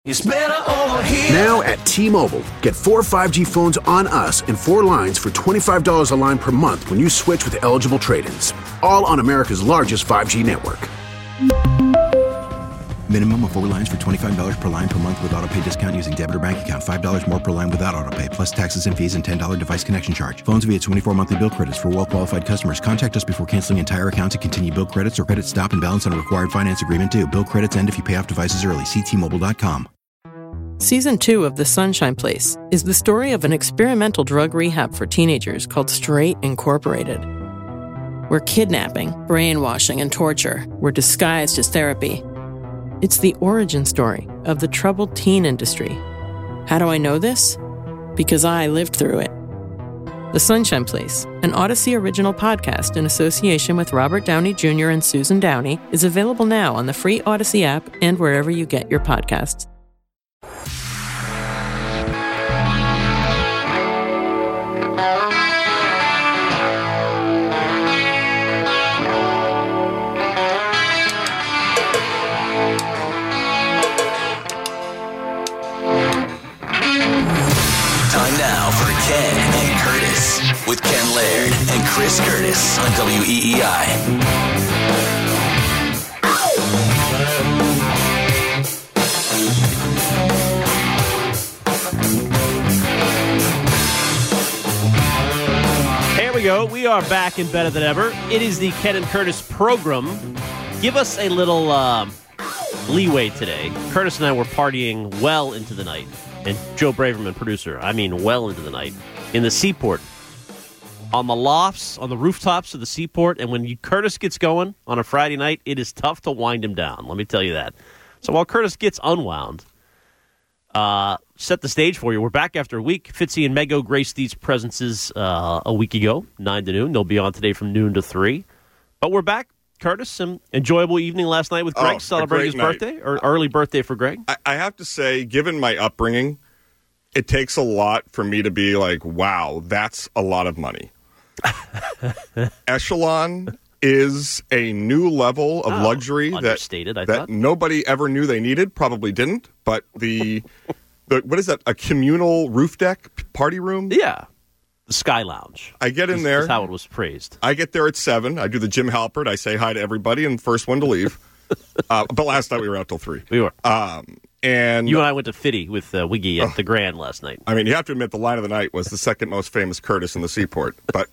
It's better over here. Now at T-Mobile, get 4 5G phones on us and 4 lines for $25 a line per month when you switch with eligible trade-ins. All on America's largest 5G network. Minimum of 4 lines for $25 per line per month with autopay discount using debit or bank account. $5 more per line without autopay, plus taxes and fees and $10 device connection charge. Phones via 24 monthly bill credits for well-qualified customers. Contact us before canceling entire account to continue bill credits or credit stop and balance on a required finance agreement due. Bill credits end if you pay off devices early. See T-Mobile.com. Season 2 of The Sunshine Place is the story of an experimental drug rehab for teenagers called Straight Incorporated, where kidnapping, brainwashing, and torture were disguised as therapy. It's the origin story of the troubled teen industry. How do I know this? Because I lived through it. The Sunshine Place, an Odyssey original podcast in association with Robert Downey Jr. and Susan Downey, is available now on the free Odyssey app and wherever you get your podcasts. Time now for Ken and Curtis with Ken Laird and Chris Curtis on WEEI. Here we go. We are back and better than ever. It is the Ken and Curtis program. Give us a little leeway today. Curtis and I were partying well into the night. And Joe Braverman, producer, I mean well into the night, in the Seaport. On the lofts, on the rooftops of the Seaport. And when Curtis gets going on a Friday night, it is tough to wind him down. Let me tell you that. So while Curtis gets unwound, set the stage for you. We're back after a week. Fitzy and Mego graced these presences a week ago, 9 to noon. They'll be on today from noon to 3. But we're back. Curtis, some enjoyable evening last night with Greg celebrating his birthday, or early birthday for Greg. I have to say, given my upbringing, it takes a lot for me to be like, wow, that's a lot of money. Echelon is a new level of luxury that nobody ever knew they needed, probably didn't, but the what is that, a communal roof deck party room? Yeah. The Sky Lounge. I get in there. That's how it was praised. I get there at 7. I do the Jim Halpert. I say hi to everybody, and first one to leave. But last night we were out till 3. We were. And you and I went to Fitty with Wiggy at the Grand last night. I mean, you have to admit the line of the night was the second most famous Curtis in the Seaport. But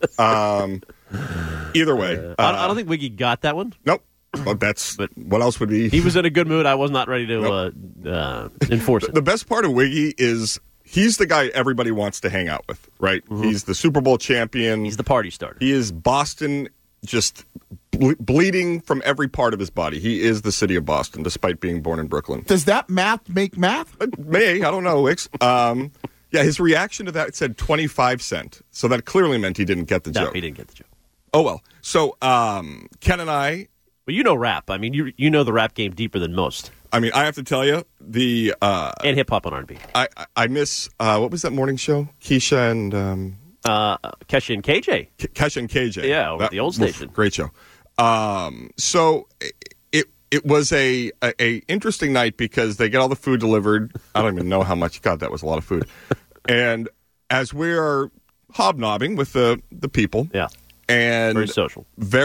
either way. I don't think Wiggy got that one. Nope. Well, what else would be? He was in a good mood. I was not ready to enforce it. The best part of Wiggy is he's the guy everybody wants to hang out with, right? Mm-hmm. He's the Super Bowl champion. He's the party starter. He is Boston, just bleeding from every part of his body. He is the city of Boston, despite being born in Brooklyn. Does that math make math? It may. I don't know, Wicks. Yeah, his reaction to that said 25 cent. So that clearly meant he didn't get the joke. No, he didn't get the joke. Oh, well. So Ken and I... Well, you know rap. I mean, you know the rap game deeper than most. I mean, I have to tell you, and hip-hop on R&B. I miss... what was that morning show? Kesha and... Kesha and KJ. Kesha and KJ. Yeah, over at the old station. Great show. So it was a interesting night because they get all the food delivered. I don't even know how much. God, that was a lot of food. And as we are hobnobbing with the people... Yeah. And very social.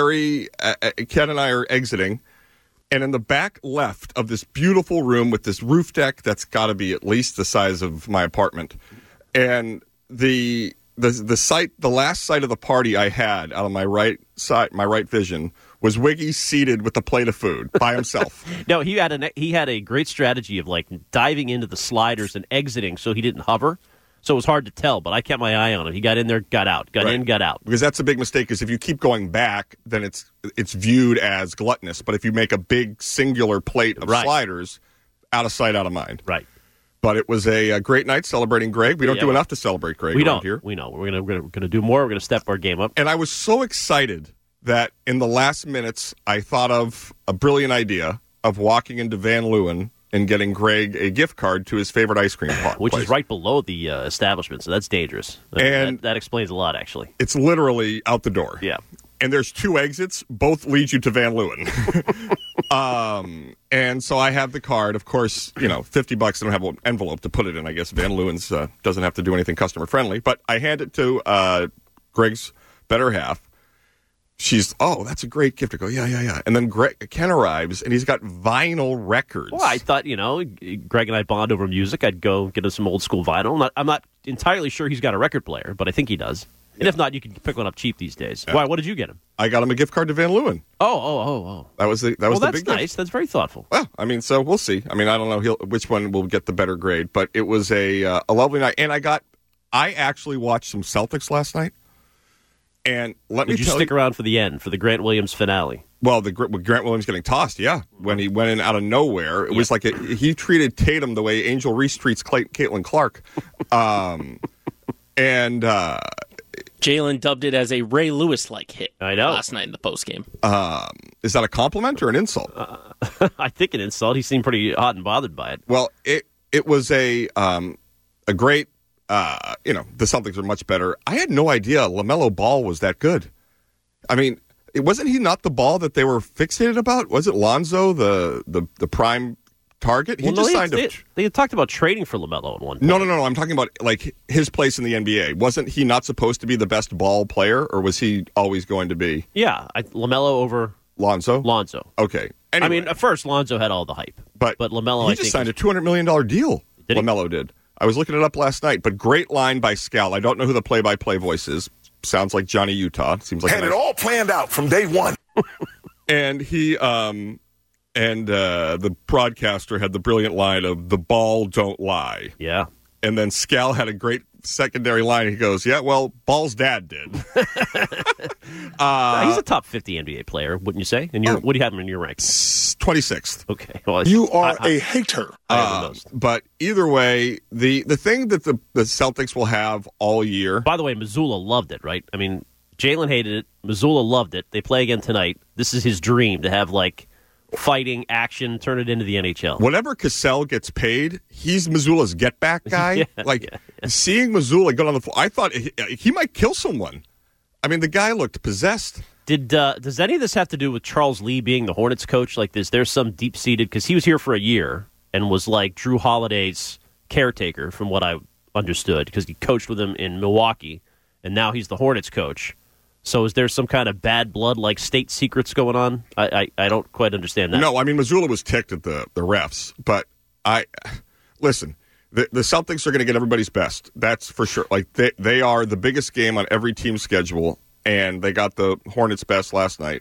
Ken and I are exiting, and in the back left of this beautiful room with this roof deck that's got to be at least the size of my apartment, and the last sight of the party I had out of my right side, my right vision, was Wiggy seated with a plate of food by himself. No, he had a great strategy of like diving into the sliders and exiting so he didn't hover. So it was hard to tell, but I kept my eye on him. He got in there, got out, got in, got out. Because that's a big mistake, is if you keep going back, then it's viewed as gluttonous. But if you make a big singular plate of sliders, out of sight, out of mind. Right. But it was a great night celebrating Greg. We don't do enough to celebrate Greg around here. We know. We're gonna do more. We're going to step our game up. And I was so excited that in the last minutes, I thought of a brilliant idea of walking into Van Leeuwen and getting Greg a gift card to his favorite ice cream place. Which is right below the establishment, so that's dangerous. And that explains a lot, actually. It's literally out the door. Yeah. And there's 2 exits. Both lead you to Van Leeuwen. And so I have the card. Of course, $50. I don't have an envelope to put it in. I guess Van Leeuwen's doesn't have to do anything customer friendly. But I hand it to Greg's better half. She's, that's a great gift. I go, yeah. And then Ken arrives, and he's got vinyl records. Well, I thought, Greg and I bond over music. I'd go get us some old school vinyl. I'm not entirely sure he's got a record player, but I think he does. And if not, you can pick one up cheap these days. Yeah. Why? What did you get him? I got him a gift card to Van Leeuwen. Oh. That was the that's big nice. gift. That's very thoughtful. Well, so we'll see. I don't know which one will get the better grade, but it was a lovely night. And I actually watched some Celtics last night. And Did you stick around for the end, for the Grant Williams finale? Well, with Grant Williams getting tossed, yeah. When he went in out of nowhere, it was like he treated Tatum the way Angel Reese treats Caitlin Clark. And Jalen dubbed it as a Ray Lewis-like hit. I know. Last night in the postgame. Is that a compliment or an insult? I think an insult. He seemed pretty hot and bothered by it. Well, it was a great. The Celtics are much better. I had no idea LaMelo Ball was that good. Wasn't he not the ball that they were fixated about? Was it Lonzo, the prime target? They had talked about trading for LaMelo at one point. No. I'm talking about his place in the NBA. Wasn't he not supposed to be the best ball player, or was he always going to be? Yeah, LaMelo over Lonzo. Okay. Anyway. At first Lonzo had all the hype, but LaMelo, he just signed a $200 million deal. Did he? LaMelo did. I was looking it up last night, but great line by Scal. I don't know who the play-by-play voice is. Sounds like Johnny Utah. Seems like had it all planned out from day one. And he the broadcaster had the brilliant line of "the ball don't lie." Yeah. And then Scal had a great secondary line. He goes, "Yeah, well, Ball's dad did." He's a top 50 NBA player, wouldn't you say? And what do you have him in your ranks? 26th. Okay. Well, you are a hater. But either way, the thing that the Celtics will have all year. By the way, Missoula loved it, right? Jalen hated it. Missoula loved it. They play again tonight. This is his dream to have fighting action, turn it into the NHL. Whenever Cassell gets paid, he's Missoula's get-back guy. Seeing Missoula go on the floor, I thought he might kill someone. The guy looked possessed. Does any of this have to do with Charles Lee being the Hornets coach? There's some deep-seated, because he was here for a year and was Drew Holiday's caretaker, from what I understood, because he coached with him in Milwaukee, and now he's the Hornets coach. So is there some kind of bad blood, state secrets going on? I don't quite understand that. No, Missoula was ticked at the refs. But listen, the Celtics are going to get everybody's best. That's for sure. They are the biggest game on every team's schedule, and they got the Hornets' best last night.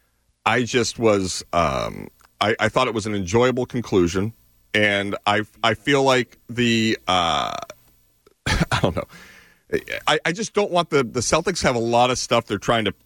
I just was I thought it was an enjoyable conclusion, and I feel like I don't know. I just don't want the Celtics have a lot of stuff they're trying to.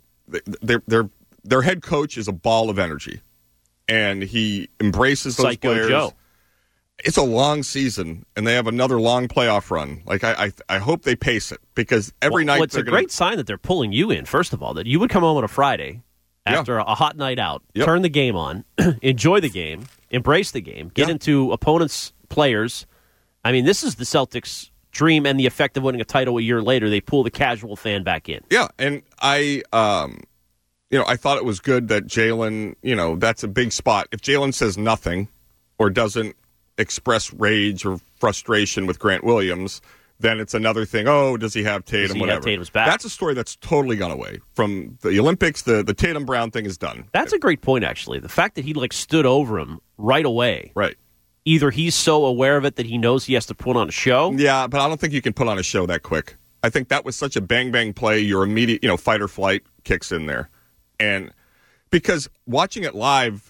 Their head coach is a ball of energy, and he embraces those players. Joe. It's a long season, and they have another long playoff run. I hope they pace it, because every night. Well, it's a great sign that they're pulling you in. First of all, that you would come home on a Friday after a hot night out, turn the game on, enjoy the game, embrace the game, get into opponents' players. This is the Celtics' dream, and the effect of winning a title a year later, they pull the casual fan back in. Yeah, and I thought it was good that Jalen, that's a big spot. If Jalen says nothing or doesn't express rage or frustration with Grant Williams, then it's another thing. Oh, does he have Tatum? Does he whatever. have Tatum's back? That's a story that's totally gone away from the Olympics. The Tatum Brown thing is done. That's a great point, actually. The fact that he stood over him right away. Right. Either he's so aware of it that he knows he has to put on a show. Yeah, but I don't think you can put on a show that quick. I think that was such a bang-bang play, your immediate, fight or flight kicks in there. And because watching it live,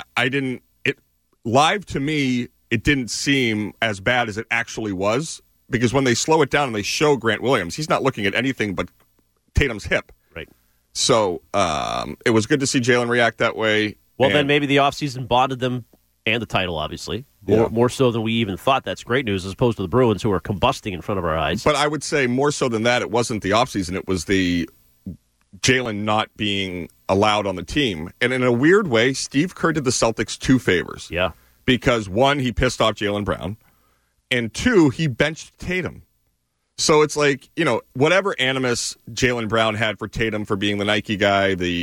live to me, it didn't seem as bad as it actually was. Because when they slow it down and they show Grant Williams, he's not looking at anything but Tatum's hip. Right. So it was good to see Jalen react that way. Well, then maybe the offseason bonded them, and the title, obviously. More so than we even thought. That's great news, as opposed to the Bruins, who are combusting in front of our eyes. But I would say more so than that, it wasn't the offseason. It was the Jalen not being allowed on the team. And in a weird way, Steve Kerr did the Celtics two favors. Yeah. Because, one, he pissed off Jaylen Brown. And two, he benched Tatum. So it's whatever animus Jaylen Brown had for Tatum for being the Nike guy, the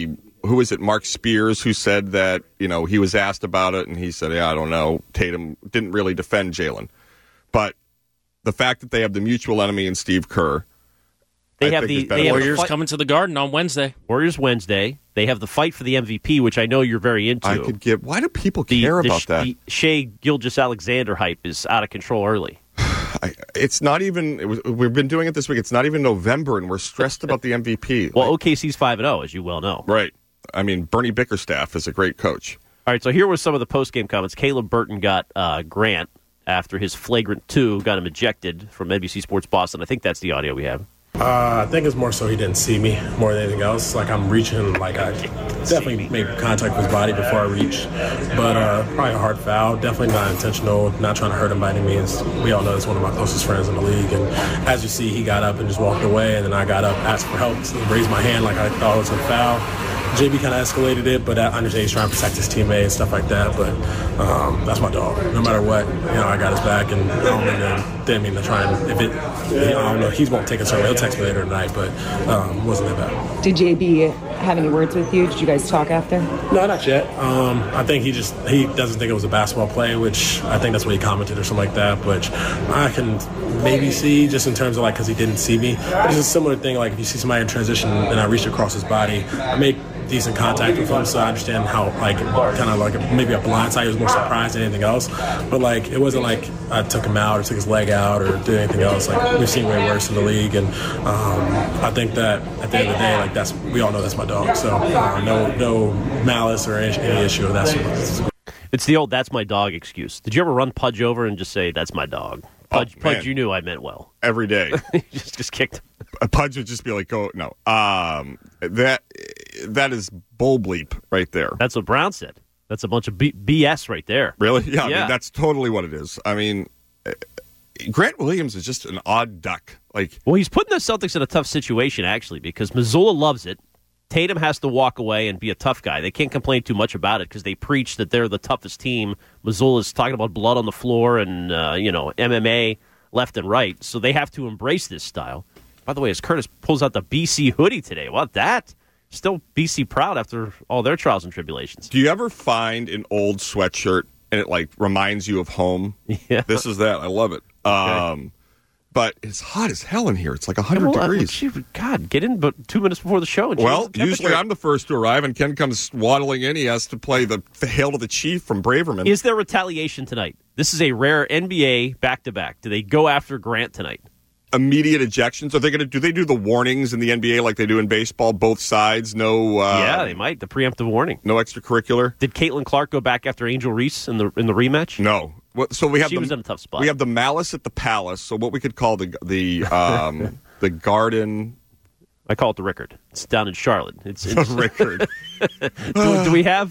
who is it, Mark Spears, who said that, he was asked about it, and he said, I don't know, Tatum didn't really defend Jalen. But the fact that they have the mutual enemy in Steve Kerr, they have Warriors coming to the Garden on Wednesday. Warriors Wednesday. They have the fight for the MVP, which I know you're very into. Why do people care about that? The Shai Gilgeous-Alexander hype is out of control early. It's not even. We've been doing it this week. It's not even November, and we're stressed about the MVP. Well, OKC's 5-0, as you well know. Right. I mean, Bernie Bickerstaff is a great coach. All right, so here were some of the post-game comments. Caleb Burton got Grant after his flagrant 2, got him ejected from NBC Sports Boston. I think that's the audio we have. I think it's more so he didn't see me more than anything else. Like, I'm reaching, like, I definitely made contact with his body before I reached. But probably a hard foul. Definitely not intentional, not trying to hurt him by any means. We all know he's one of my closest friends in the league. And as you see, he got up and just walked away. And then I got up, asked for help, raised my hand like I thought it was a foul. JB kind of escalated it, but I understand he's trying to protect his teammate and stuff like that. But that's my dog. No matter what, I got his back, and I didn't mean to try and I don't know. He won't take it, so he'll text me later tonight. But it wasn't that bad. Did JB have any words with you? Did you guys talk after? No, not yet. I think he doesn't think it was a basketball play, which I think that's what he commented or something like that. Which I can maybe see just in terms of because he didn't see me. But it's a similar thing. Like if you see somebody in transition and I reach across his body, I make decent contact with him, so I understand how maybe a blind side. He was more surprised than anything else, but it wasn't like I took him out or took his leg out or did anything else. We've seen way worse in the league, and I think that at the end of the day, we all know that's my dog. So no malice or any issue of that sort. It's the old "that's my dog" excuse. Did you ever run Pudge over and just say "that's my dog"? Pudge, you knew I meant well. Every day. just kicked him. Pudge would just be like, "Go no." That is bull bleep right there. That's what Brown said. That's a bunch of BS right there. Really? Yeah. I mean, that's totally what it is. I mean, Grant Williams is just an odd duck. Well, he's putting the Celtics in a tough situation actually because Missoula loves it. Tatum has to walk away and be a tough guy. They can't complain too much about it because they preach that they're the toughest team. Missoula's talking about blood on the floor and MMA left and right, so they have to embrace this style. By the way, as Curtis pulls out the BC hoodie today, what that? Still BC proud after all their trials and tribulations. Do you ever find an old sweatshirt and it reminds you of home? Yeah. This is that. I love it. Okay. But it's hot as hell in here. It's 100 degrees. God, get in but 2 minutes before the show. And usually I'm the first to arrive, and Ken comes waddling in. He has to play the Hail to the Chief from Braverman. Is there retaliation tonight? This is a rare NBA back-to-back. Do they go after Grant tonight? Immediate ejections? Are they going to? Do they do the warnings in the NBA like they do in baseball? Both sides, no. Yeah, they might. The preemptive warning. No extracurricular. Did Caitlin Clark go back after Angel Reese in the rematch? No. So we have she was in a tough spot. We have the Malice at the Palace. So what we could call the Garden. I call it the Rickard. It's down in Charlotte. It's Rickard. do we have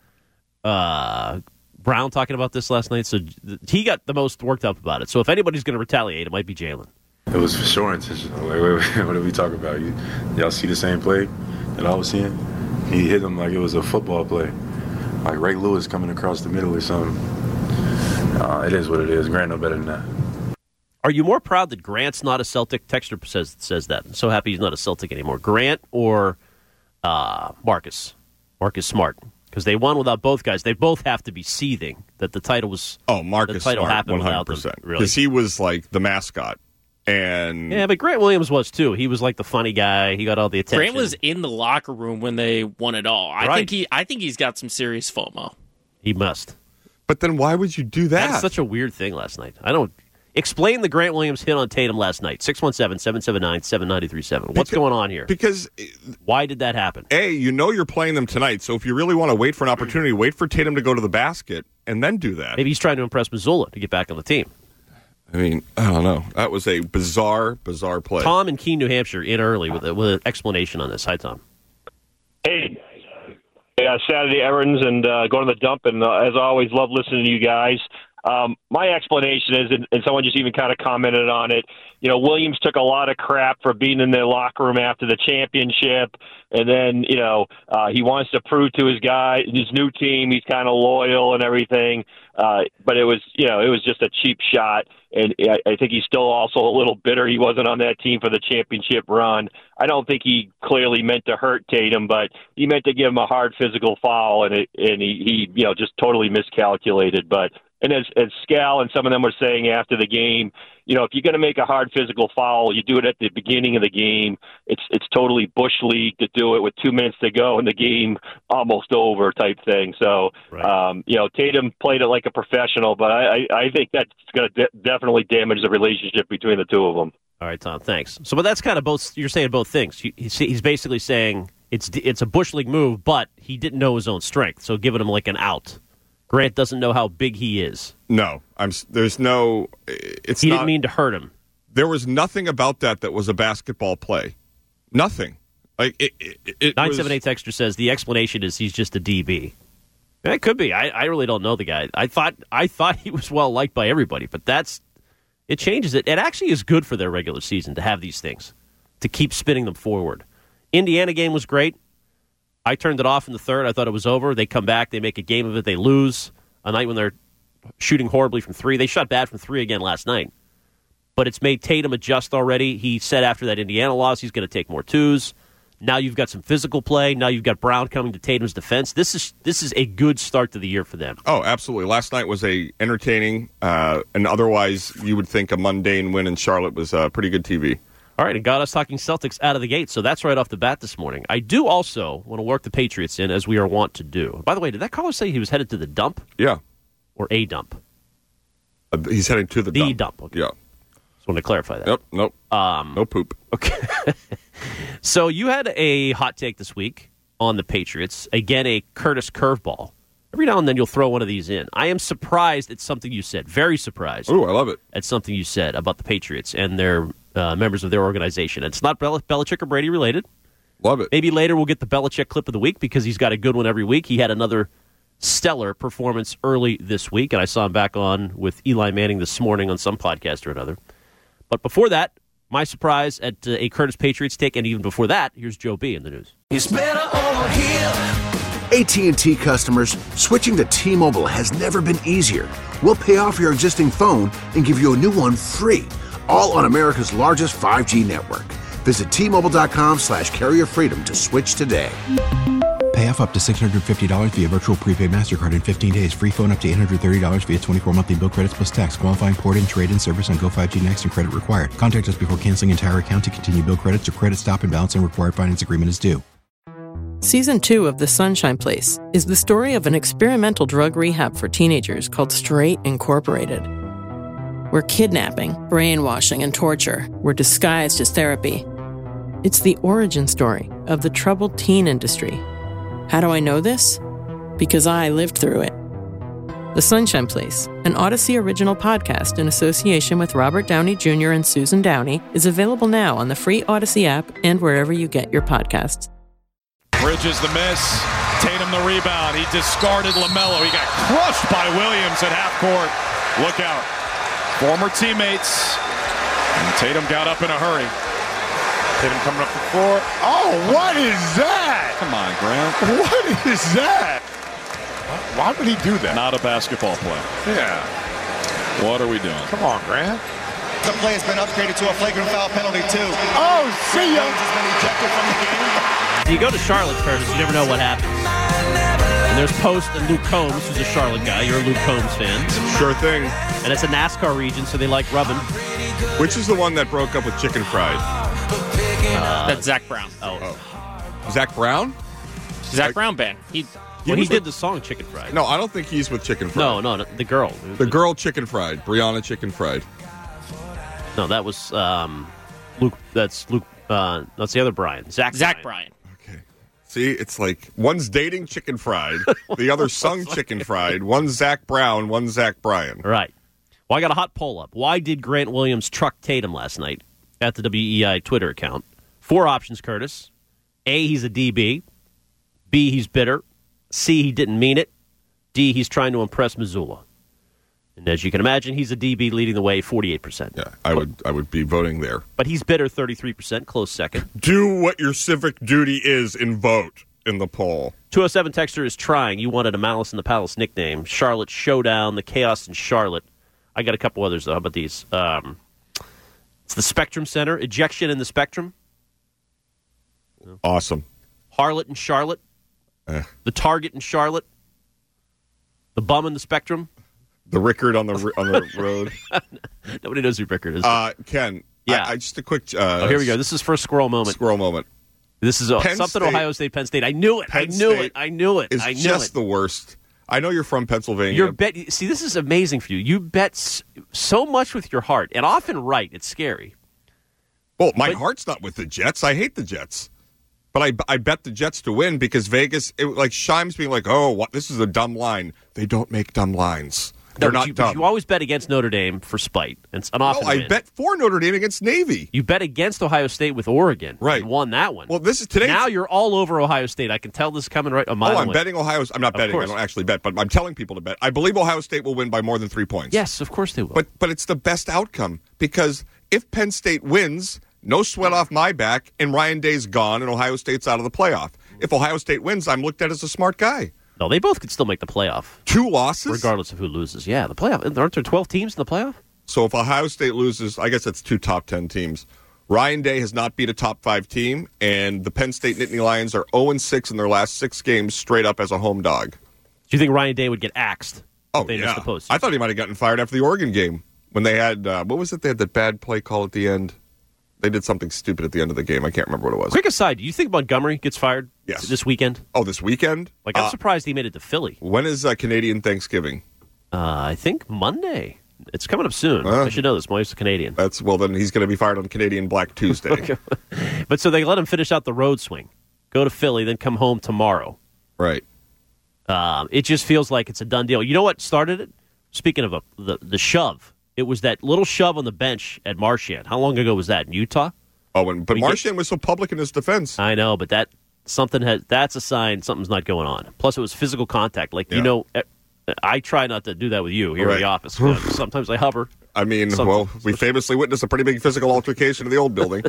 Brown talking about this last night? So he got the most worked up about it. So if anybody's going to retaliate, it might be Jalen. It was for sure intentional. What did we talk about? Y'all see the same play that I was seeing? He hit him like it was a football play, like Ray Lewis coming across the middle or something. It is what it is. Grant no better than that. Are you more proud that Grant's not a Celtic? Texter says that. I'm so happy he's not a Celtic anymore. Grant or Marcus Smart? Because they won without both guys. They both have to be seething that the title was. Oh, Marcus the title Smart, happened 100%. Without them, really. Because he was the mascot. And yeah, but Grant Williams was too. He was the funny guy. He got all the attention. Grant was in the locker room when they won it all. I think he's got some serious FOMO. He must. But then why would you do that? That's such a weird thing last night. I don't explain the Grant Williams hit on Tatum last night. 617-779-7937. What's going on here? Because why did that happen? You're playing them tonight. So if you really want to wait for an opportunity, wait for Tatum to go to the basket and then do that. Maybe he's trying to impress Missoula to get back on the team. I mean, I don't know. That was a bizarre play. Tom in Keene, New Hampshire, in early with an explanation on this. Hi, Tom. Hey, Saturday errands and going to the dump, and as always, love listening to you guys. My explanation is, and someone just even kind of commented on it, Williams took a lot of crap for being in the locker room after the championship, and then, he wants to prove to his new team he's kind of loyal and everything. But it was just a cheap shot, and I think he's still also a little bitter he wasn't on that team for the championship run. I don't think he clearly meant to hurt Tatum, but he meant to give him a hard physical foul, and he just totally miscalculated. And as Scal and some of them were saying after the game, if you're going to make a hard physical foul, you do it at the beginning of the game. It's totally Bush League to do it with 2 minutes to go and the game almost over type thing. So, right. Tatum played it like a professional, but I think that's going to definitely damage the relationship between the two of them. All right, Tom, thanks. So, but that's kind of both. You're saying both things. He's basically saying it's a Bush League move, but he didn't know his own strength, so giving him like an out. Grant doesn't know how big he is. No, there's no. He didn't mean to hurt him. There was nothing about that was a basketball play. Nothing. Like it 978 Texter says the explanation is he's just a DB. It could be. I really don't know the guy. I thought he was well liked by everybody, but it changes it. It actually is good for their regular season to have these things, to keep spinning them forward. Indiana game was great. I turned it off in the third. I thought it was over. They come back. They make a game of it. They lose a night when they're shooting horribly from three. They shot bad from three again last night. But it's made Tatum adjust already. He said after that Indiana loss he's going to take more twos. Now you've got some physical play. Now you've got Brown coming to Tatum's defense. This is a good start to the year for them. Oh, absolutely. Last night was a entertaining and otherwise you would think a mundane win in Charlotte was pretty good TV. All right, and got us talking Celtics out of the gate, so that's right off the bat this morning. I do also want to work the Patriots in, as we are wont to do. By the way, did that caller say he was headed to the dump? Yeah. Or a dump? He's heading to the dump. The dump, okay. Yeah. Just wanted to clarify that. Yep, nope. No poop. Okay. So you had a hot take this week on the Patriots. Again, a Curtis curveball. Every now and then you'll throw one of these in. I am surprised at something you said. Very surprised. Ooh, I love it. At something you said about the Patriots and their members of their organization. It's not Belichick or Brady related. Love it. Maybe later we'll get the Belichick clip of the week because he's got a good one every week. He had another stellar performance early this week, and I saw him back on with Eli Manning this morning on some podcast or another. But before that, my surprise at a Curtis Patriots take, and even before that, here's Joe B. in the news. It's better over here. AT&T customers, switching to T-Mobile has never been easier. We'll pay off your existing phone and give you a new one free, all on America's largest 5G network. Visit T-Mobile.com/carrier freedom to switch today. Pay off up to $650 via virtual prepaid MasterCard in 15 days. Free phone up to $830 via 24 monthly bill credits plus tax. Qualifying port and trade-in service on Go 5G Next and credit required. Contact us before canceling entire account to continue bill credits or credit stop and balance and required finance agreement is due. Season 2 of The Sunshine Place is the story of an experimental drug rehab for teenagers called Straight Incorporated, where kidnapping, brainwashing, and torture were disguised as therapy. It's the origin story of the troubled teen industry. How do I know this? Because I lived through it. The Sunshine Place, an Odyssey original podcast in association with Robert Downey Jr. and Susan Downey, is available now on the free Odyssey app and wherever you get your podcasts. Bridges the miss. Tatum the rebound. He discarded LaMelo. He got crushed by Williams at half court. Look out. Former teammates. And Tatum got up in a hurry. Tatum coming up the floor. Oh, what is that? Come on, Grant. What is that? Why would he do that? Not a basketball play. Yeah. What are we doing? Come on, Grant. The play has been upgraded to a flagrant foul penalty, too. Oh, see ya. Has been ejected from the game. You go to Charlotte, Curtis, you never know what happens. And there's Post and Luke Combs, who's a Charlotte guy. You're a Luke Combs fan. Sure thing. And it's a NASCAR region, so they like rubbing. Which is the one that broke up with Chicken Fried? That's Zach Brown. Oh. Zach Brown? Zach Brown band. He did the song Chicken Fried. No, I don't think he's with Chicken Fried. No, the girl. The girl Chicken Fried. Brianna Chicken Fried. No, that was Luke. That's Luke. That's the other Brian. Zach Bryan. Okay. See, it's like one's dating Chicken Fried, the other sung Chicken Fried. One's Zach Brown, one's Zach Bryan. Right. Well, I got a hot poll up. Why did Grant Williams truck Tatum last night at the WEI Twitter account? 4 options, Curtis. A, he's a DB. B, he's bitter. C, he didn't mean it. D, he's trying to impress Missoula. And as you can imagine, he's a DB leading the way, 48%. Yeah, I would be voting there. But he's bitter, 33%, close second. Do what your civic duty is and vote in the poll. 207 texter is trying. You wanted a Malice in the Palace nickname. Charlotte Showdown, the Chaos in Charlotte. I got a couple others, though. How about these? It's the Spectrum Center. Ejection in the Spectrum. Awesome. Harlot in Charlotte. The Target in Charlotte. The Bum in the Spectrum. The Rickard on the road. Nobody knows who Rickard is. Ken. Yeah. Just a quick. Here we go. This is first squirrel moment. Squirrel moment. This is something State, Ohio State, Penn State. I knew it. I knew it. It's just the worst. I know you're from Pennsylvania. See, this is amazing for you. You bet so much with your heart, and often right. It's scary. Well, my heart's not with the Jets. I hate the Jets. But I bet the Jets to win because Vegas, like Shimes being like, this is a dumb line. They don't make dumb lines. They're not dumb. You always bet against Notre Dame for spite. And I bet for Notre Dame against Navy. You bet against Ohio State with Oregon. Right. And won that one. Well, this is today. Now you're all over Ohio State. I can tell this is coming right a mile away. I'm betting Ohio. I'm not betting. I don't actually bet, but I'm telling people to bet. I believe Ohio State will win by more than 3 points. Yes, of course they will. But it's the best outcome because if Penn State wins, no sweat off my back, and Ryan Day's gone, and Ohio State's out of the playoff. If Ohio State wins, I'm looked at as a smart guy. No, they both could still make the playoff. 2 losses? Regardless of who loses. Yeah, the playoff. Aren't there 12 teams in the playoff? So if Ohio State loses, I guess that's 2 top 10 teams. Ryan Day has not beat a top 5 team, and the Penn State Nittany Lions are 0-6 in their last 6 games straight up as a home dog. Do you think Ryan Day would get axed? Oh, yeah. I thought he might have gotten fired after the Oregon game when they had, what was it? They had that bad play call at the end. They did something stupid at the end of the game. I can't remember what it was. Quick aside, do you think Montgomery gets fired this weekend? Oh, this weekend? I'm surprised he made it to Philly. When is Canadian Thanksgiving? I think Monday. It's coming up soon. I should know this. My wife's a Canadian. Then he's going to be fired on Canadian Black Tuesday. But so they let him finish out the road swing, go to Philly, then come home tomorrow. Right. It just feels like it's a done deal. You know what started it? Speaking of the shove. It was that little shove on the bench at Marchand. How long ago was that? In Utah? But Marchand was so public in his defense. I know, but that's a sign something's not going on. Plus, it was physical contact. I try not to do that with you here in the office. Sometimes I hover. I mean, we famously witnessed a pretty big physical altercation in the old building.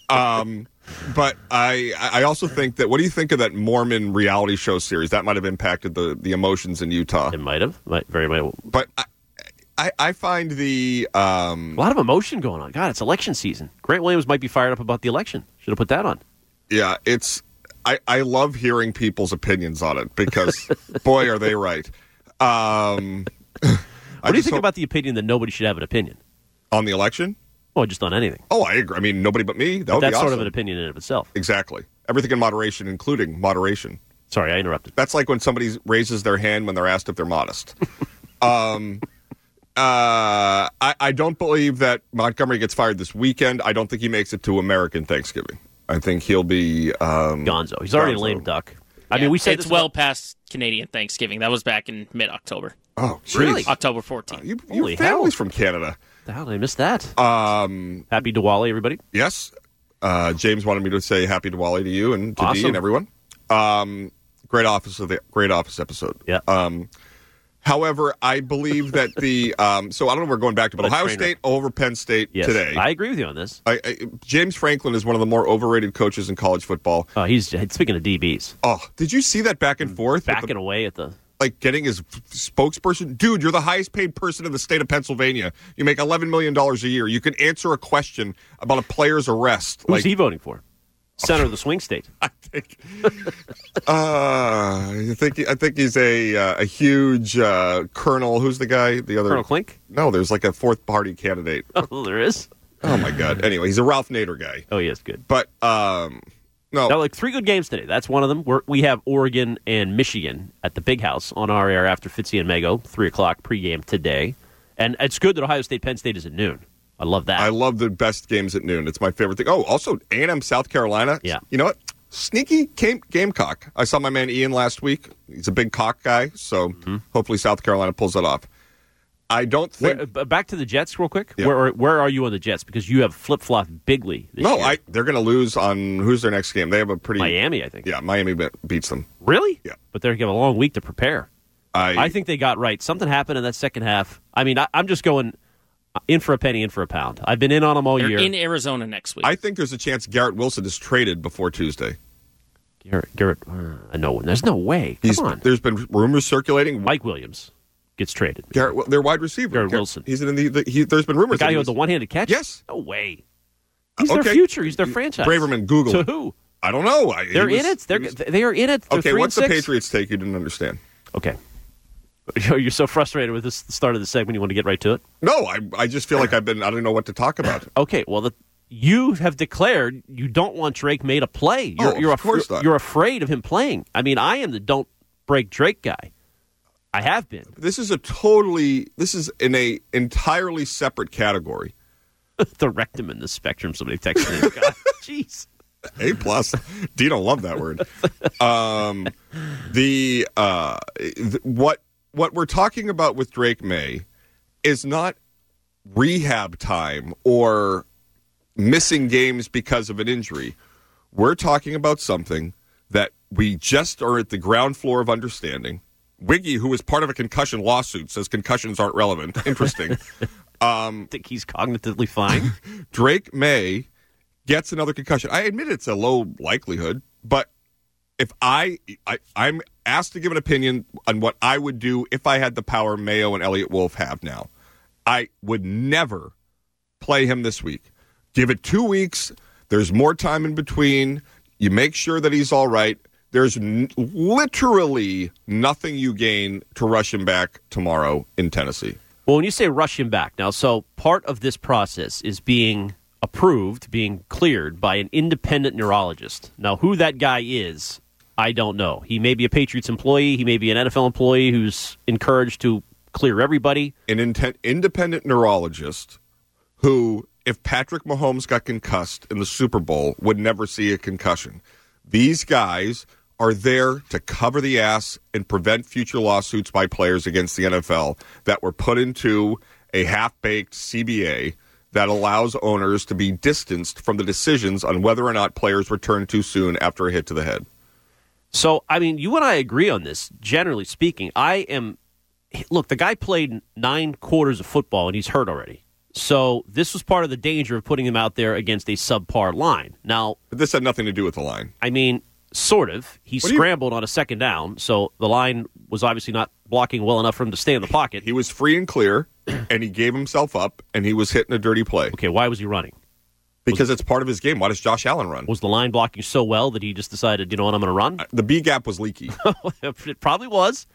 But I also think that, what do you think of that Mormon reality show series? That might have impacted the emotions in Utah. It might have. Very might. But I find a lot of emotion going on. God, it's election season. Grant Williams might be fired up about the election. Should have put that on. Yeah, I love hearing people's opinions on it because, boy, are they right. What do you think about the opinion that nobody should have an opinion? On the election? Well, just on anything. Oh, I agree. I mean, nobody but me. That would be awesome. That's sort of an opinion in and of itself. Exactly. Everything in moderation, including moderation. Sorry, I interrupted. That's like when somebody raises their hand when they're asked if they're modest. I don't believe that Montgomery gets fired this weekend. I don't think he makes it to American Thanksgiving. I think he'll be Gonzo. He's already a lame duck. I mean, we said it's well past Canadian Thanksgiving. That was back in mid-October. Oh, geez. Really? October 14th. Your family's from Canada. The hell did I miss that? Happy Diwali, everybody. Yes. James wanted me to say Happy Diwali to you and to awesome. Dee and everyone. Great office episode. Yeah. However, I believe that so I don't know where we're going back to, but Ohio State over Penn State today. I agree with you on this. James Franklin is one of the more overrated coaches in college football. Oh, he's speaking of DBs. Oh, did you see that back and forth? Backing away at the... Like getting his spokesperson. Dude, you're the highest paid person in the state of Pennsylvania. You make $11 million a year. You can answer a question about a player's arrest. Who's he voting for? Center of the swing state. I think he's a huge colonel. Who's the guy? The other Colonel Klink? No, there's like a fourth party candidate. Oh, there is. Oh my God. Anyway, he's a Ralph Nader guy. Oh, he is good. But no, like 3 good games today. That's one of them. We have Oregon and Michigan at the Big House on our air after Fitzy and Mago, 3:00 pregame today. And it's good that Ohio State Penn State is at noon. I love that. I love the best games at noon. It's my favorite thing. Oh, also A&M South Carolina. Yeah. You know what? Sneaky Gamecock. I saw my man Ian last week. He's a big cock guy, so hopefully South Carolina pulls that off. I don't think... back to the Jets real quick. Yeah. Where are you on the Jets? Because you have flip-flopped bigly this year. They're going to lose on... Who's their next game? They have a pretty... Miami, I think. Yeah, Miami beats them. Really? Yeah. But they're going to have a long week to prepare. I think they got right. Something happened in that second half. I mean, I'm just going in for a penny, in for a pound. I've been in on them all They're year. in Arizona next week. I think there's a chance Garrett Wilson is traded before Tuesday. Garrett, no, there's no way. Come on. There's been rumors circulating. Mike Williams gets traded. Garrett, their wide receiver. Garrett Wilson. He's in there's been rumors. The guy who had the one-handed catch? Yes. No way. He's their future. He's their franchise. Braverman, Google. To who? I don't know. They're in it. They are in it. They're okay, what's 3-6. the Patriots take you didn't understand? Okay. You're so frustrated with this start of the segment, you want to get right to it? No, I just feel like I don't know what to talk about. Okay, well, you have declared you don't want Drake May to play. Of course not. You're afraid of him playing. I mean, I am the don't break Drake guy. I have been. This is in a entirely separate category. The rectum in the spectrum, somebody texted me. God, jeez. A+. Dino loved that word. What we're talking about with Drake May is not rehab time or missing games because of an injury. We're talking about something that we just are at the ground floor of understanding. Wiggy, who is part of a concussion lawsuit, says concussions aren't relevant. Interesting. Think he's cognitively fine? Drake May gets another concussion. I admit it's a low likelihood, but if I'm asked to give an opinion on what I would do if I had the power Mayo and Elliott Wolf have now, I would never play him this week. Give it 2 weeks. There's more time in between. You make sure that he's all right. There's literally nothing you gain to rush him back tomorrow in Tennessee. Well, when you say rush him back, now, so part of this process is being approved, being cleared by an independent neurologist. Now, who that guy is, I don't know. He may be a Patriots employee. He may be an NFL employee who's encouraged to clear everybody. An independent neurologist who, if Patrick Mahomes got concussed in the Super Bowl, would never see a concussion. These guys are there to cover the ass and prevent future lawsuits by players against the NFL that were put into a half-baked CBA that allows owners to be distanced from the decisions on whether or not players return too soon after a hit to the head. So, I mean, you and I agree on this, generally speaking. Look, the guy played 9 quarters of football, and he's hurt already. So this was part of the danger of putting him out there against a subpar line. Now, but this had nothing to do with the line. I mean, sort of. He scrambled on a second down, so the line was obviously not blocking well enough for him to stay in the pocket. He was free and clear, and he gave himself up, and he was hitting a dirty play. Okay, why was he running? Because it's part of his game. Why does Josh Allen run? Was the line blocking so well that he just decided, you know what, I'm going to run? The B gap was leaky. It probably was.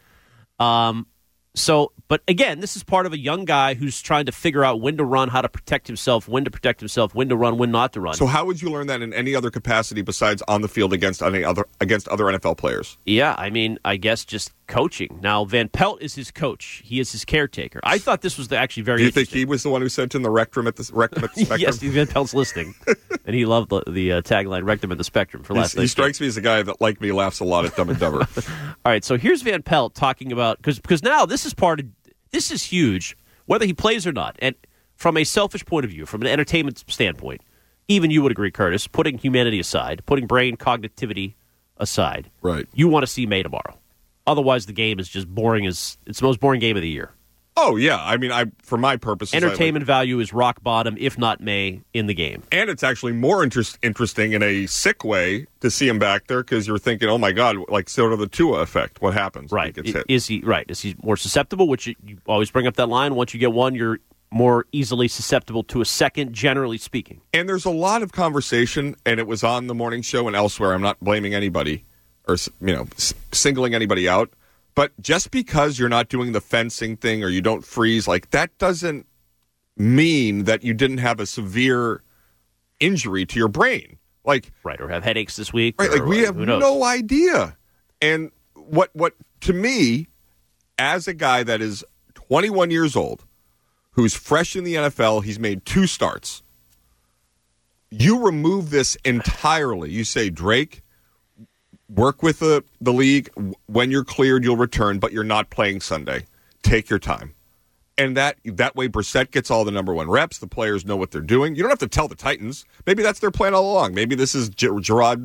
But again, this is part of a young guy who's trying to figure out when to run, how to protect himself, when to run, when not to run. So how would you learn that in any other capacity besides on the field against other NFL players? Yeah, I mean, I guess just coaching. Now, Van Pelt is his coach. He is his caretaker. I thought this was actually very interesting. Do you think he was the one who sent in the rectum at the spectrum? Yes, Van Pelt's listening. And he loved the tagline, rectum at the spectrum, for last night. He strikes me as a guy that, like me, laughs a lot at Dumb and Dumber. All right, so here's Van Pelt talking about, because now this is huge, whether he plays or not. And from a selfish point of view, from an entertainment standpoint, even you would agree, Curtis, putting humanity aside, putting brain cognitivity aside, right? You want to see May tomorrow. Otherwise, the game is just boring it's the most boring game of the year. Oh, yeah. I mean, for my purposes, entertainment value is rock bottom, if not May, in the game. And it's actually more interesting in a sick way to see him back there because you're thinking, oh, my God, like sort of the Tua effect. What happens when he gets hit? Is he more susceptible, which you always bring up that line. Once you get one, you're more easily susceptible to a second, generally speaking. And there's a lot of conversation, and it was on the morning show and elsewhere. I'm not blaming anybody or singling anybody out. But just because you're not doing the fencing thing or you don't freeze, like that doesn't mean that you didn't have a severe injury to your brain. Like, right, or have headaches this week. Right, like we have no idea. And what to me, as a guy that is 21 years old, who's fresh in the NFL, he's made 2 starts. You remove this entirely. You say, Drake, work with the league. When you're cleared, you'll return, but you're not playing Sunday. Take your time. And that way, Brissett gets all the number 1 reps. The players know what they're doing. You don't have to tell the Titans. Maybe that's their plan all along. Maybe this is Gerard,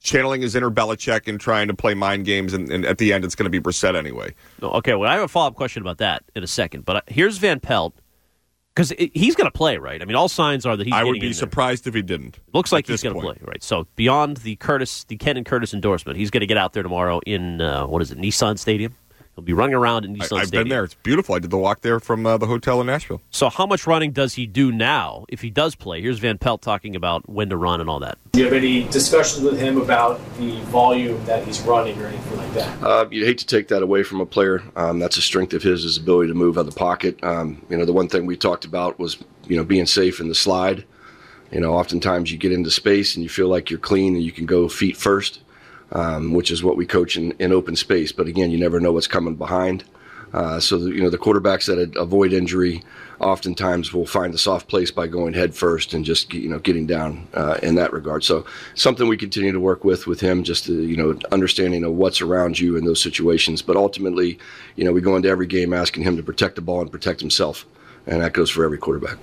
channeling his inner Belichick and trying to play mind games, and at the end it's going to be Brissett anyway. Okay, well, I have a follow-up question about that in a second, but here's Van Pelt, because he's going to play, right? I mean, all signs are that he's I would getting be in surprised if he didn't. Looks like he's going to play, right? So beyond the Ken and Curtis endorsement, he's going to get out there tomorrow in, Nissan Stadium? He'll be running around in Nissan Stadium. I've been there. It's beautiful. I did the walk there from the hotel in Nashville. So how much running does he do now if he does play? Here's Van Pelt talking about when to run and all that. Do you have any discussions with him about the volume that he's running or anything like that? You'd hate to take that away from a player. That's a strength of his ability to move out of the pocket. The one thing we talked about was, being safe in the slide. Oftentimes you get into space and you feel like you're clean and you can go feet first. Which is what we coach in open space. But again, you never know what's coming behind. So the quarterbacks that avoid injury oftentimes will find the soft place by going head first and just getting down in that regard. So something we continue to work with him, just understanding of what's around you in those situations. But ultimately, we go into every game asking him to protect the ball and protect himself, and that goes for every quarterback.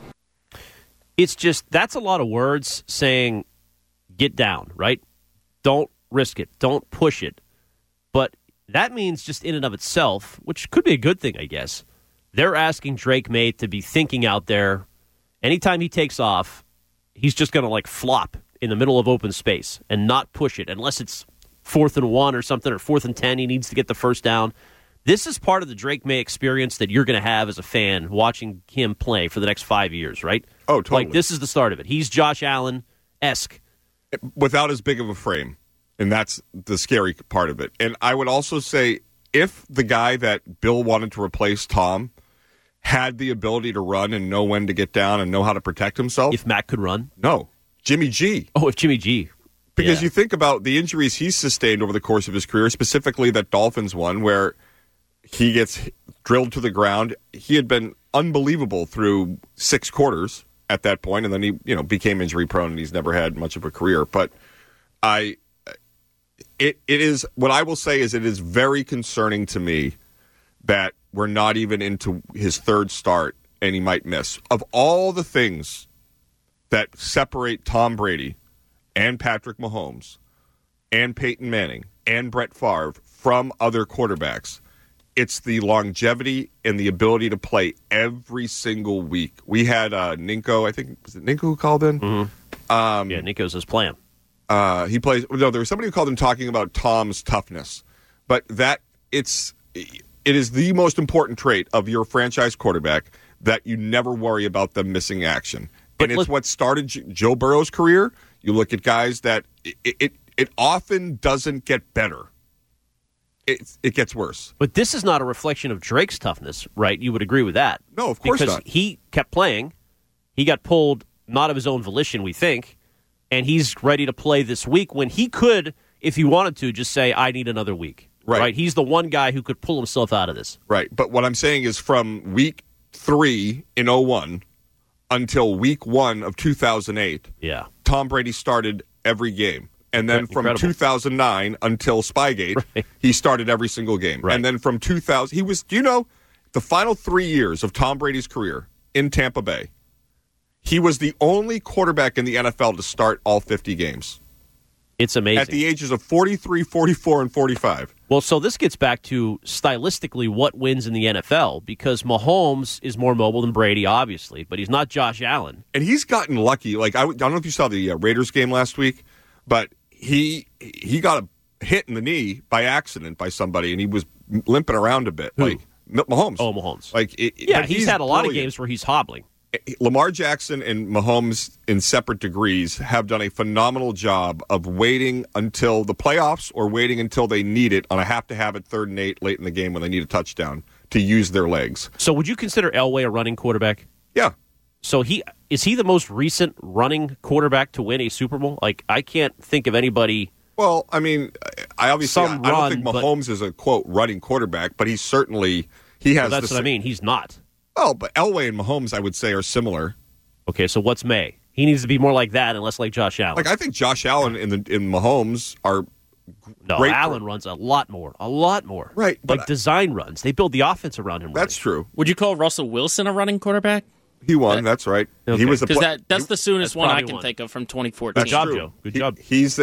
It's just that's a lot of words saying get down, right? Don't risk it. Don't push it. But that means just in and of itself, which could be a good thing, I guess, they're asking Drake May to be thinking out there. Anytime he takes off, he's just going to flop in the middle of open space and not push it unless it's 4th and 1 or something, or 4th and 10. He needs to get the first down. This is part of the Drake May experience that you're going to have as a fan watching him play for the next 5 years, right? Oh, totally. This is the start of it. He's Josh Allen-esque. Without as big of a frame. And that's the scary part of it. And I would also say if the guy that Bill wanted to replace Tom had the ability to run and know when to get down and know how to protect himself. If Matt could run? No. Jimmy G. Oh, if Jimmy G. Because you think about the injuries he's sustained over the course of his career, specifically that Dolphins one where he gets drilled to the ground. He had been unbelievable through 6 quarters at that point, and then he became injury prone and he's never had much of a career. But It is what I will say is it is very concerning to me that we're not even into his 3rd start and he might miss. Of all the things that separate Tom Brady and Patrick Mahomes and Peyton Manning and Brett Favre from other quarterbacks, it's the longevity and the ability to play every single week. We had Ninko, I think, was it Ninko who called in? Mm-hmm. Ninko's his plan. He plays. No, there was somebody who called him talking about Tom's toughness, but it is the most important trait of your franchise quarterback that you never worry about them missing action. And it's what started Joe Burrow's career. You look at guys that it often doesn't get better. It gets worse. But this is not a reflection of Drake's toughness, right? You would agree with that? No, of course not. Because he kept playing. He got pulled not of his own volition, we think. And he's ready to play this week when he could, if he wanted to, just say, I need another week. Right? He's the one guy who could pull himself out of this. Right. But what I'm saying is from week 3 in 2001 until week 1 of 2008, Tom Brady started every game. And then from 2009 until Spygate, he started every single game. Right. And then from 2000, the final 3 years of Tom Brady's career in Tampa Bay, he was the only quarterback in the NFL to start all 50 games. It's amazing. At the ages of 43, 44, and 45. Well, so this gets back to stylistically what wins in the NFL, because Mahomes is more mobile than Brady, obviously, but he's not Josh Allen. And he's gotten lucky. I don't know if you saw the Raiders game last week, but he got a hit in the knee by accident by somebody, and he was limping around a bit. Who? Mahomes. Oh, Mahomes. He's had a lot of games where he's hobbling. Lamar Jackson and Mahomes, in separate degrees, have done a phenomenal job of waiting until the playoffs or waiting until they need it on a have-to-have-it 3rd and 8 late in the game when they need a touchdown to use their legs. So would you consider Elway a running quarterback? Yeah. So is he the most recent running quarterback to win a Super Bowl? I can't think of anybody. Well, I mean, I don't think Mahomes is a, quote, running quarterback, but he's certainly he has. Well, that's what I mean. He's not. Oh, but Elway and Mahomes, I would say, are similar. Okay, so what's May? He needs to be more like that and less like Josh Allen. I think Josh Allen and Mahomes are. No, Allen runs a lot more. Right, design runs. They build the offense around him. That's true. Would you call Russell Wilson a running quarterback? He won. That's right. Okay. He was that's the soonest one I can one. think of from 2014. Good job, Joe. Good job. He is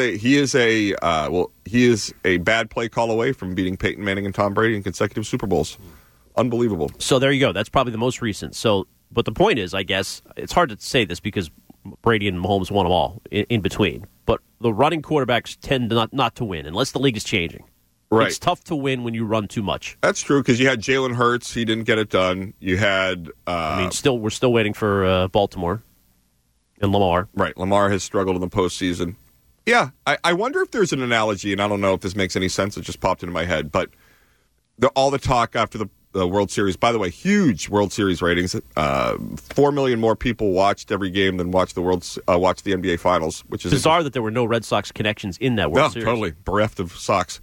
a bad play call away from beating Peyton Manning and Tom Brady in consecutive Super Bowls. Unbelievable. So there you go. That's probably the most recent. So, but the point is, I guess it's hard to say this because Brady and Mahomes won them all in between. But the running quarterbacks tend not to win unless the league is changing. Right. It's tough to win when you run too much. That's true because you had Jalen Hurts. He didn't get it done. You had. We're still waiting for Baltimore and Lamar. Right. Lamar has struggled in the postseason. Yeah. I wonder if there's an analogy, and I don't know if this makes any sense. It just popped into my head. But all the talk after the World Series, by the way, huge World Series ratings. 4 million more people watched every game than watched the NBA Finals, which is bizarre that there were no Red Sox connections in that World Series. Totally bereft of Sox.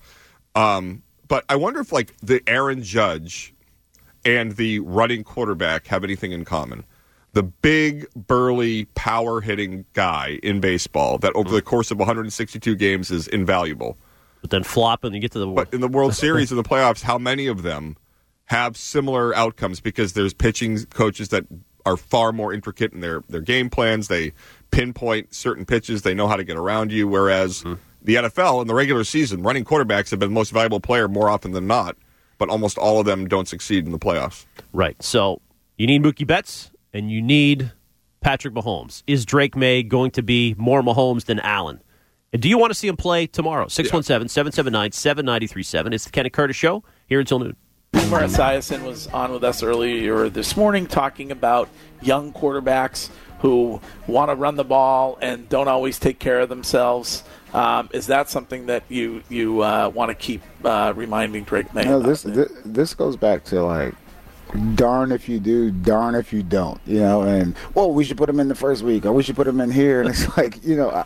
But I wonder if the Aaron Judge and the running quarterback have anything in common. The big, burly, power-hitting guy in baseball that over the course of 162 games is invaluable. But then flop and you get to the... But in the World Series and the playoffs, how many of them have similar outcomes because there's pitching coaches that are far more intricate in their game plans. They pinpoint certain pitches. They know how to get around you, whereas... The NFL in the regular season, running quarterbacks have been the most valuable player more often than not, but almost all of them don't succeed in the playoffs. Right. So you need Mookie Betts and you need Patrick Mahomes. Is Drake May going to be more Mahomes than Allen? And do you want to see him play tomorrow? 617-779-7937. It's the Ken and Curtis Show here until noon. Boomer Esiason was on with us earlier this morning talking about young quarterbacks who want to run the ball and don't always take care of themselves. Is that something that you want to keep reminding Drake May? This goes back to darn if you do, darn if you don't. And we should put him in the first week, or we should put him in here. And it's at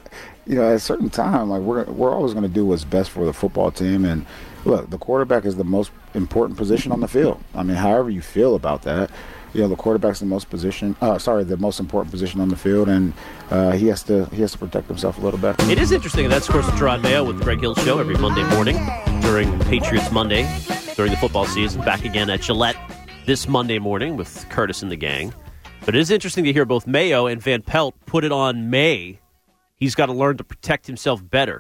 a certain time, we're always going to do what's best for the football team. And look, the quarterback is the most important position on the field. I mean, however you feel about that. The quarterback's the most important position on the field, and he has to protect himself a little better. It is interesting. That's, of course, Gerard Mayo with the Greg Hill Show every Monday morning during Patriots Monday during the football season. Back again at Gillette this Monday morning with Curtis and the gang. But it is interesting to hear both Mayo and Van Pelt put it on May. He's got to learn to protect himself better.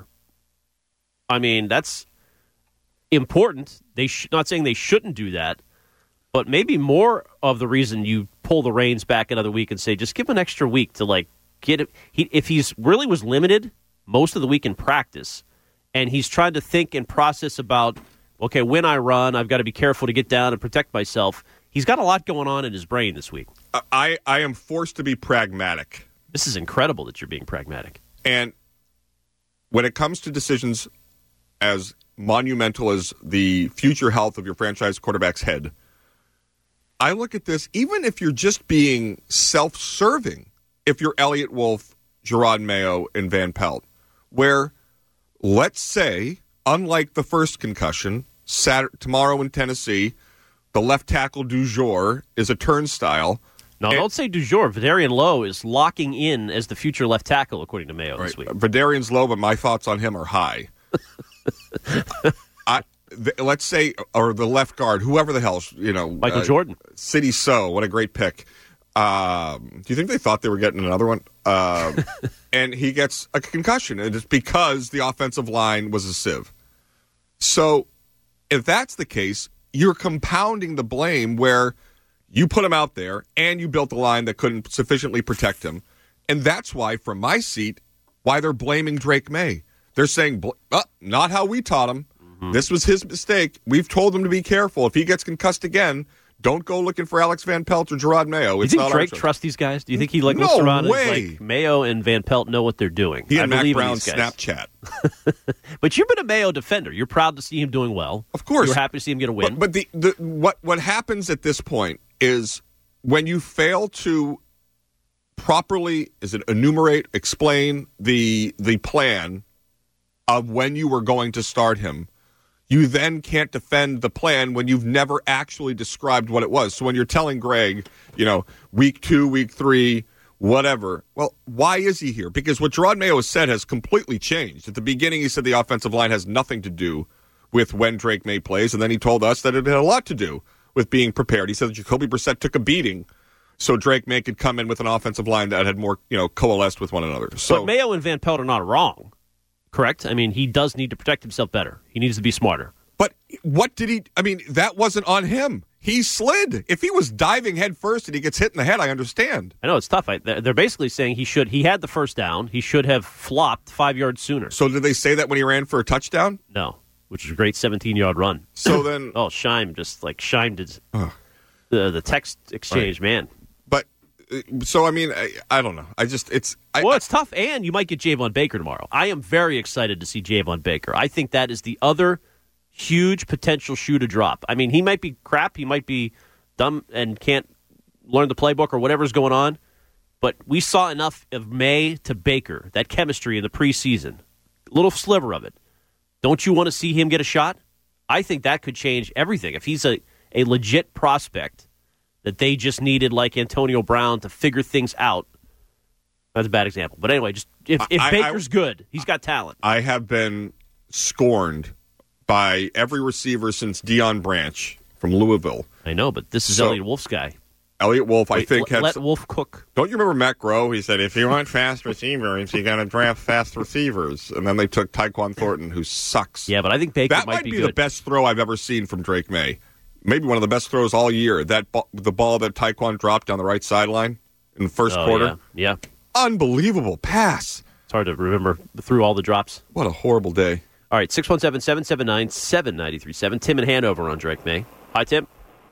I mean, that's important. Not saying they shouldn't do that. But maybe more of the reason you pull the reins back another week and say, just give him an extra week to get it. If he's really was limited most of the week in practice, and he's trying to think and process about, okay, when I run, I've got to be careful to get down and protect myself. He's got a lot going on in his brain this week. I am forced to be pragmatic. This is incredible that you're being pragmatic. And when it comes to decisions as monumental as the future health of your franchise quarterback's head, I look at this, even if you're just being self-serving, if you're Elliott Wolf, Gerard Mayo, and Van Pelt, where, let's say, unlike the first concussion, tomorrow in Tennessee, the left tackle du jour is a turnstile. No, don't say du jour. Vidarian Lowe is locking in as the future left tackle, according to Mayo this week. Vidarian's low, but my thoughts on him are high. Let's say, or the left guard, whoever the hell, Michael Jordan. City So, what a great pick. Do you think they thought they were getting another one? And he gets a concussion, and it's because the offensive line was a sieve. So if that's the case, you're compounding the blame where you put him out there and you built a line that couldn't sufficiently protect him. And that's why, from my seat, why they're blaming Drake May. They're saying, not how we taught him. Mm-hmm. This was his mistake. We've told him to be careful. If he gets concussed again, don't go looking for Alex Van Pelt or Gerard Mayo. Do you think Drake trusts these guys? Do you think he looks around and is like, Mayo and Van Pelt know what they're doing? He and Mac Brown Snapchat. But you've been a Mayo defender. You're proud to see him doing well. Of course. You're happy to see him get a win. But what happens at this point is when you fail to properly enumerate, explain the plan of when you were going to start him, you then can't defend the plan when you've never actually described what it was. So when you're telling Greg, week 2, week 3, whatever, well, why is he here? Because what Gerard Mayo has said has completely changed. At the beginning, he said the offensive line has nothing to do with when Drake May plays, and then he told us that it had a lot to do with being prepared. He said that Jacoby Brissett took a beating so Drake May could come in with an offensive line that had more, coalesced with one another. So, but Mayo and Van Pelt are not wrong, correct? I mean, he does need to protect himself better. He needs to be smarter. But what did he? I mean, that wasn't on him. He slid. If he was diving head first and he gets hit in the head, I understand. I know it's tough. They're basically saying he had the first down. He should have flopped 5 yards sooner. So did they say that when he ran for a touchdown? No, which is a great 17-yard run. So then, Scheim just Scheim did the text exchange, right. Man. But so I mean, I don't know. It's tough, and you might get Javon Baker tomorrow. I am very excited to see Javon Baker. I think that is the other huge potential shoe to drop. I mean, he might be crap. He might be dumb and can't learn the playbook or whatever's going on. But we saw enough of May to Baker, that chemistry in the preseason. A little sliver of it. Don't you want to see him get a shot? I think that could change everything. If he's a legit prospect that they just needed, like Antonio Brown, to figure things out. That's a bad example. But anyway, just if Baker's good, he's got talent. I have been scorned by every receiver since Deion Branch from Louisville. I know, but this is Elliott Wolf's guy. Elliott Wolf, I think, let Wolf cook. Don't you remember Matt Groh? He said, if you want fast receivers, you got to draft fast receivers. And then they took Tyquan Thornton, who sucks. Yeah, but I think Baker might be good. The best throw I've ever seen from Drake May. Maybe one of the best throws all year. The ball that Tyquan dropped down the right sideline in the first quarter. Yeah. Unbelievable pass. It's hard to remember through all the drops. What a horrible day. All right, 617-779-7937. Tim in Hanover on Drake May. Hi, Tim.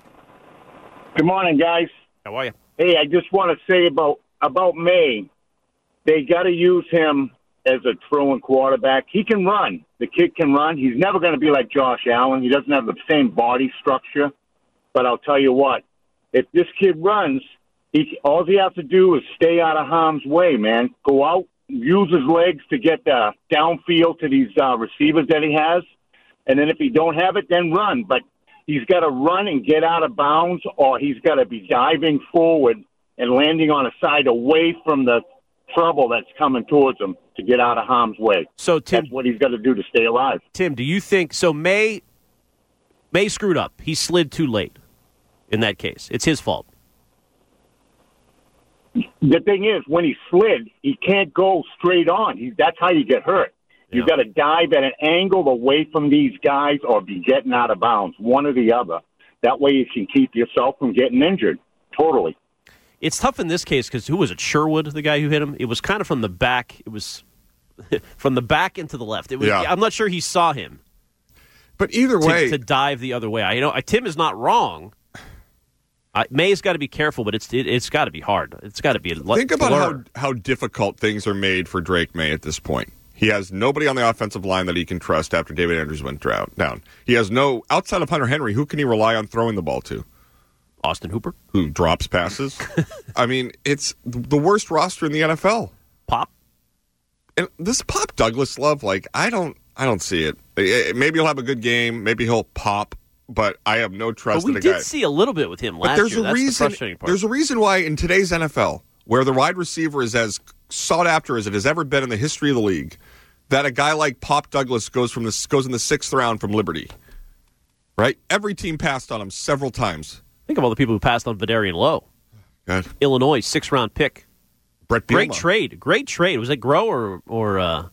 Good morning, guys. How are you? Hey, I just want to say about May, they got to use him as a throwing quarterback. He can run. The kid can run. He's never going to be like Josh Allen. He doesn't have the same body structure. But I'll tell you what, if this kid runs, all he has to do is stay out of harm's way, man. Go out, use his legs to get downfield to these receivers that he has. And then if he don't have it, then run. But he's got to run and get out of bounds, or he's got to be diving forward and landing on a side away from the trouble that's coming towards him to get out of harm's way. So, Tim, that's what he's got to do to stay alive. Tim, do you think so? May screwed up. He slid too late. In that case, it's his fault. The thing is, when he slid, he can't go straight on. That's how you get hurt. Yeah. You've got to dive at an angle away from these guys or be getting out of bounds, one or the other. That way you can keep yourself from getting injured. Totally. It's tough in this case because who was it? Sherwood, the guy who hit him? It was kind of from the back. It was from the back into the left. It was. Yeah. I'm not sure he saw him. But either way, to dive the other way. Tim is not wrong. May's got to be careful, but it's got to be hard. It's got to be. Think about how difficult things are made for Drake May at this point. He has nobody on the offensive line that he can trust after David Andrews went down. He has outside of Hunter Henry, who can he rely on throwing the ball to? Austin Hooper, who drops passes. I mean, it's the worst roster in the NFL. Pop, and this Pop Douglas love, I don't see it. Maybe he'll have a good game. Maybe he'll pop. But I have no trust in the guy. We did see a little bit with him last year. That's the frustrating part. There's a reason why in today's NFL, where the wide receiver is as sought after as it has ever been in the history of the league, that a guy like Pop Douglas goes in the 6th round from Liberty. Right? Every team passed on him several times. Think of all the people who passed on Vidarian Lowe. God. Illinois, 6th-round pick. Brett Bielema. Great trade. Was it Groh or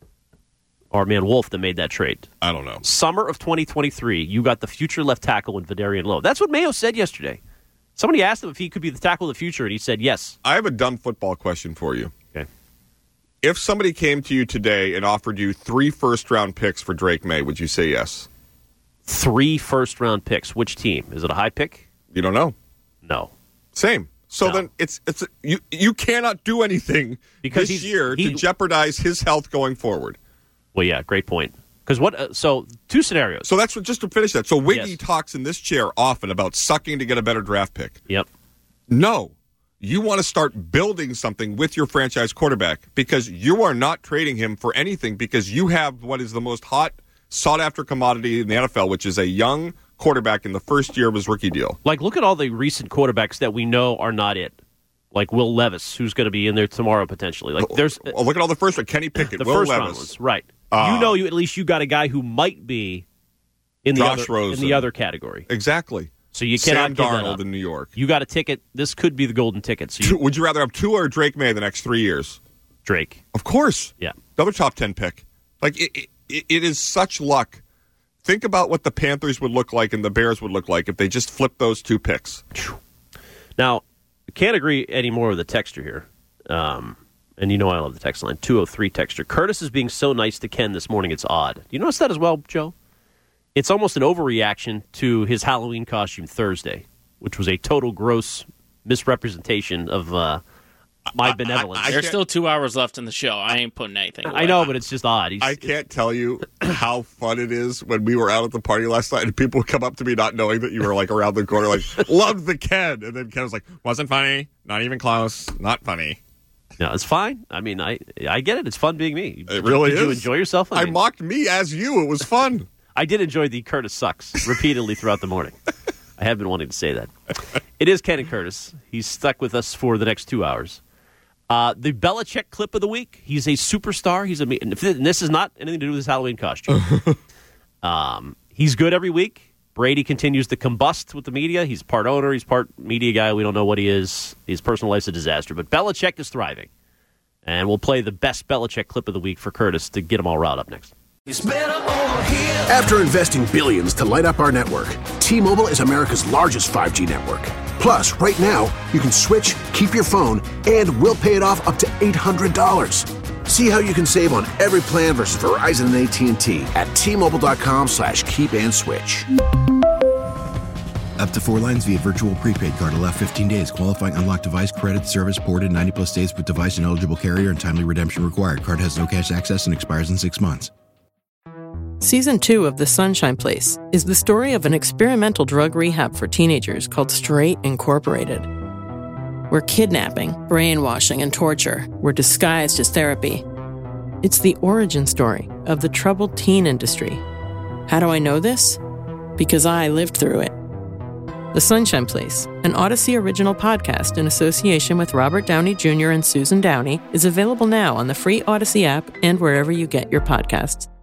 Wolf that made that trade? I don't know. Summer of 2023, you got the future left tackle in Vidarian Lowe. That's what Mayo said yesterday. Somebody asked him if he could be the tackle of the future, and he said yes. I have a dumb football question for you. Okay. If somebody came to you today and offered you 3 first-round picks for Drake May, would you say yes? 3 first-round picks. Which team? Is it a high pick? You don't know. No. Same. So then you cannot do anything because this year to jeopardize his health going forward. Well, yeah, great point. Because so 2 scenarios. So that's just to finish that. So Wiggy talks in this chair often about sucking to get a better draft pick. Yep. No, you want to start building something with your franchise quarterback because you are not trading him for anything because you have what is the most hot, sought-after commodity in the NFL, which is a young quarterback in the first year of his rookie deal. Look at all the recent quarterbacks that we know are not it. Like Will Levis, who's going to be in there tomorrow potentially. Look at all the first one. Kenny Pickett, the Will first Levis. Round ones, right? At least you got a guy who might be in the other category. Exactly. So you cannot Sam give that Darnold up. in New York. You got a ticket. This could be the golden ticket. So Would you rather have Tua or Drake May the next 3 years? Drake. Of course. Yeah. Another top 10 pick. Like, it is such luck. Think about what the Panthers would look like and the Bears would look like if they just flipped those 2 picks. Now, I can't agree anymore with the texture here. And you know I love the text line. 203 texture. Curtis is being so nice to Ken this morning, it's odd. You notice that as well, Joe? It's almost an overreaction to his Halloween costume Thursday, which was a total gross misrepresentation of my benevolence. There's still 2 hours left in the show. I ain't putting anything away. I know, but it's just odd. I can't tell you how fun it is when we were out at the party last night and people would come up to me not knowing that you were like around the corner like, loved the Ken. And then Ken was like, wasn't funny, not even close, not funny. No, it's fine. I mean, I get it. It's fun being me. It really Did is. you enjoy yourself? I mocked me as you. It was fun. I did enjoy the Curtis sucks repeatedly throughout the morning. I have been wanting to say that. It is Ken and Curtis. He's stuck with us for the next 2 hours. The Belichick clip of the week. He's a superstar. And this is not anything to do with his Halloween costume. He's good every week. Brady continues to combust with the media. He's part owner. He's part media guy. We don't know what he is. His personal life's a disaster. But Belichick is thriving. And we'll play the best Belichick clip of the week for Curtis to get him all riled up next. After investing billions to light up our network, T-Mobile is America's largest 5G network. Plus, right now, you can switch, keep your phone, and we'll pay it off up to $800. See how you can save on every plan versus Verizon and AT&T at T-Mobile.com/keep-and-switch. Up to 4 lines via virtual prepaid card. Allow 15 days. Qualifying unlocked device credit service ported 90-plus days with device and eligible carrier and timely redemption required. Card has no cash access and expires in 6 months. Season 2 of The Sunshine Place is the story of an experimental drug rehab for teenagers called Straight Incorporated, where kidnapping, brainwashing, and torture were disguised as therapy. It's the origin story of the troubled teen industry. How do I know this? Because I lived through it. The Sunshine Place, an Odyssey original podcast in association with Robert Downey Jr. and Susan Downey, is available now on the free Odyssey app and wherever you get your podcasts.